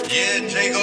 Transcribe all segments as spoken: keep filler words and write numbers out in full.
Yeah, Jago.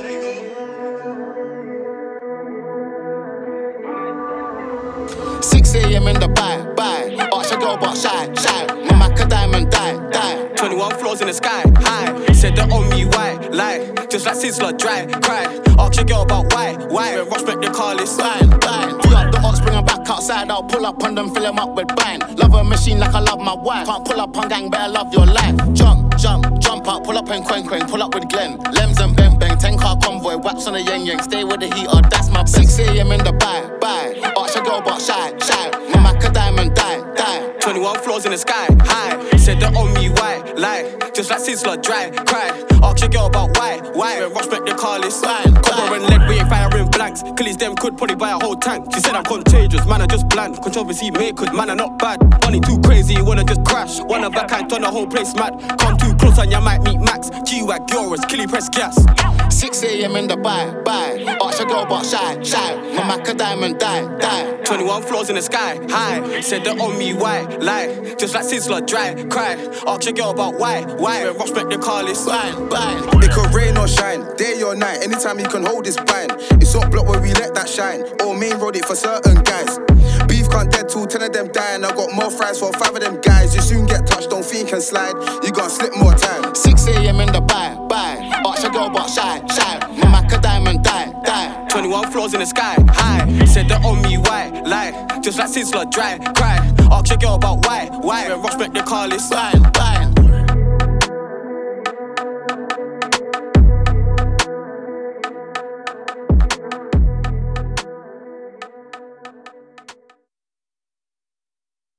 six a.m. in the buy, buy. Ask your girl but shy, shy. My macadam and die, die. twenty-one floors in the sky, high. Said they on me, why, lie. Just like Sizzler, dry, cry. Ask your girl about why, why. When Rush make the car list, Bang, bang. Pull up the ox, bring her back outside. I'll pull up on them, fill them up with bang. Love a machine like I love my wife. Can't pull up on gang, better love your life. Jump, jump, jump up. Pull up in Quang Quang, pull up with Glenn. Lems and bang bang, ten car convoy. Waps on the yang yang, stay with the heater, that's my six a.m. in the buy, buy. Ask your girl but shy, shy. My macadam and die, die. twenty-one floors in the sky, high. Said they on me, why, lie. Just like Sizzler, dry, cry. Ask your girl about why, why. When Rush make the car list, Bang, cover and lead, we ain't firing blanks. Killies them could probably buy a whole tank. She said I'm contagious, man, I just bland. Controversy made good, man, I not bad. Money too crazy, you wanna just crash. One of a kind, turn the whole place mad. Come too close and you might meet Max. G-Wag, Yoras, Killy press gas. six a.m. in the buy, buy. Ask your girl but shy, shy. My macadam and die, die. twenty-one floors in the sky, high. Said they on me, why, lie. Just like Sizzler, dry, cry. Ask your girl about why, why. When Rush make the car list, Bang, bang. It could rain or shine, day or night, anytime you can hold this bind. It's up block where we let that shine, or main road it for certain guys. Beef can't dead till ten of them dying. I got more fries for five of them guys. You soon get touched, don't think you can slide. You gotta slip more time. six a.m. in the buy, buy. Ask your girl but shy, shy. My macadam and die, die. twenty-one floors in the sky, high. Said they on me, why, lie. Just like Sizzler, dry, cry. Ask your girl about why, why. When Rush make the car list, Bang, bang.